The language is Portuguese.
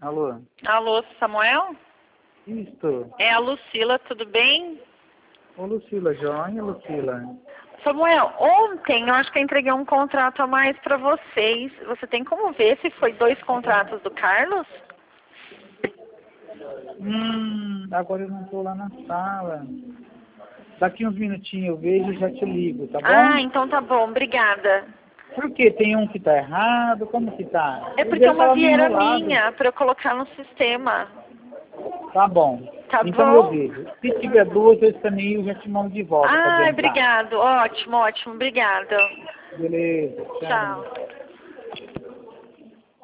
Alô? Alô, Samuel? Isto. É a Lucila, tudo bem? Ô, Lucila, joinha, Lucila. Samuel, ontem eu acho que eu entreguei um contrato a mais para vocês. Você tem como ver se foi 2 contratos do Carlos? Agora eu não tô lá na sala. Daqui uns minutinhos eu vejo e já te ligo, tá bom? Ah, então tá bom, obrigada. Por quê? Tem um que tá errado? Como que tá? É O porque é dele uma tava meio vieira enrolado. minha para eu colocar no sistema. Tá bom. Tá Então eu bom? vejo. Se tiver 2, eu também eu já te mando de volta pra Ah, adiantar. obrigado. Ótimo, ótimo, obrigada. Beleza, tchau. Tchau.